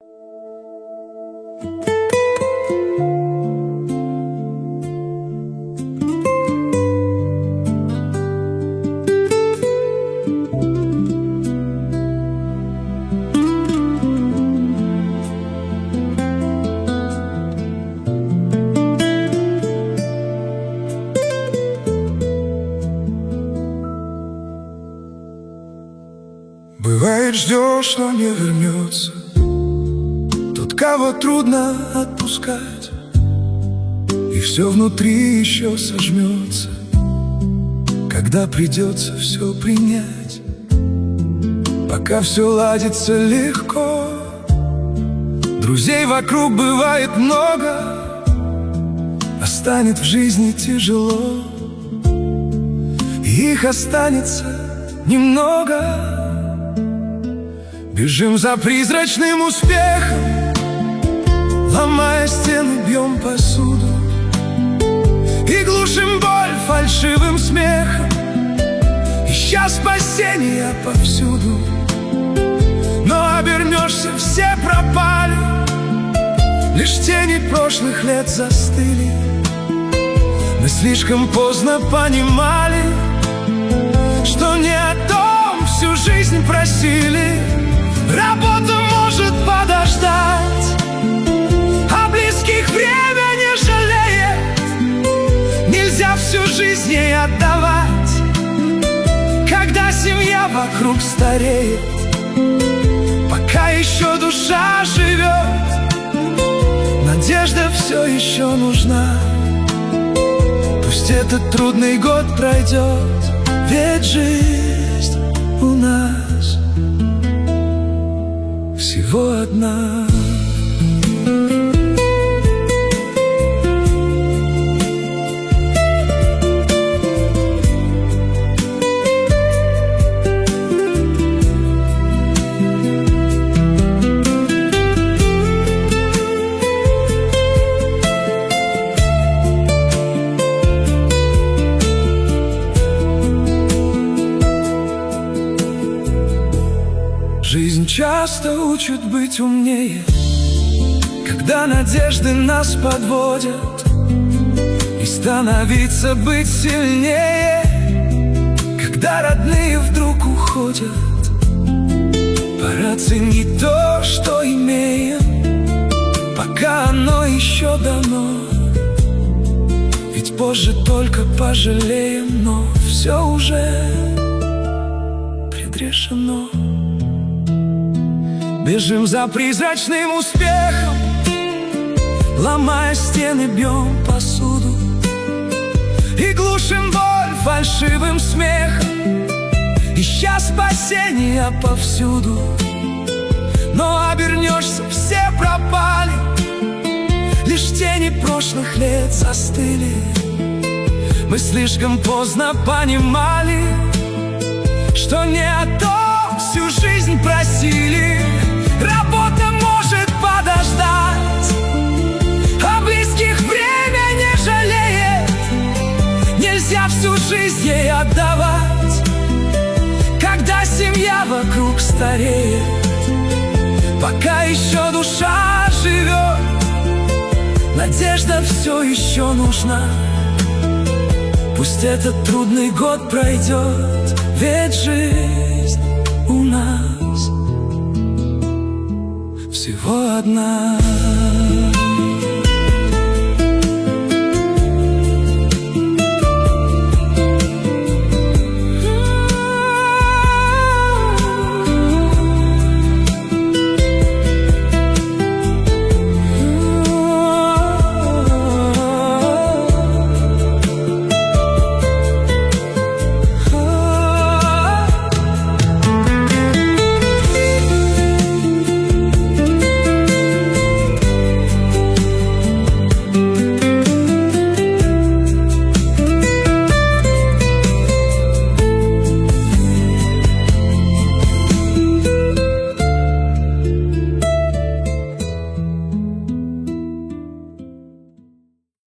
Бывает, ждешь, но не вернется тот, кого трудно отпускать, и все внутри еще сожмется, когда придется все принять. Пока все ладится легко, друзей вокруг бывает много, а станет в жизни тяжело, и их останется немного. Бежим за призрачным успехом, ломая стены, бьем посуду и глушим боль фальшивым смехом, ища спасения повсюду. Но обернешься, все пропали, лишь тени прошлых лет застыли. Мы слишком поздно понимали, что не о том всю жизнь просили. Работа может подождать, а близких время не жалеет. Нельзя всю жизнь ей отдавать, когда семья вокруг стареет. Пока еще душа живет, надежда все еще нужна. Пусть этот трудный год пройдет, ведь жизнь у нас всего одна. Жизнь часто учит быть умнее, когда надежды нас подводят, и становиться быть сильнее, когда родные вдруг уходят. Пора ценить то, что имеем, пока оно еще дано, ведь позже только пожалеем, но все уже предрешено. Бежим за призрачным успехом, ломая стены, бьем посуду и глушим боль фальшивым смехом, ища спасения повсюду. Но обернешься, все пропали, лишь тени прошлых лет застыли. Мы слишком поздно понимали, что не о том всю жизнь просили. Работа может подождать, а близких время не жалеет. Нельзя всю жизнь ей отдавать, когда семья вокруг стареет. Пока еще душа живет, надежда все еще нужна. Пусть этот трудный год пройдет, ведь жизнь у нас всего одна.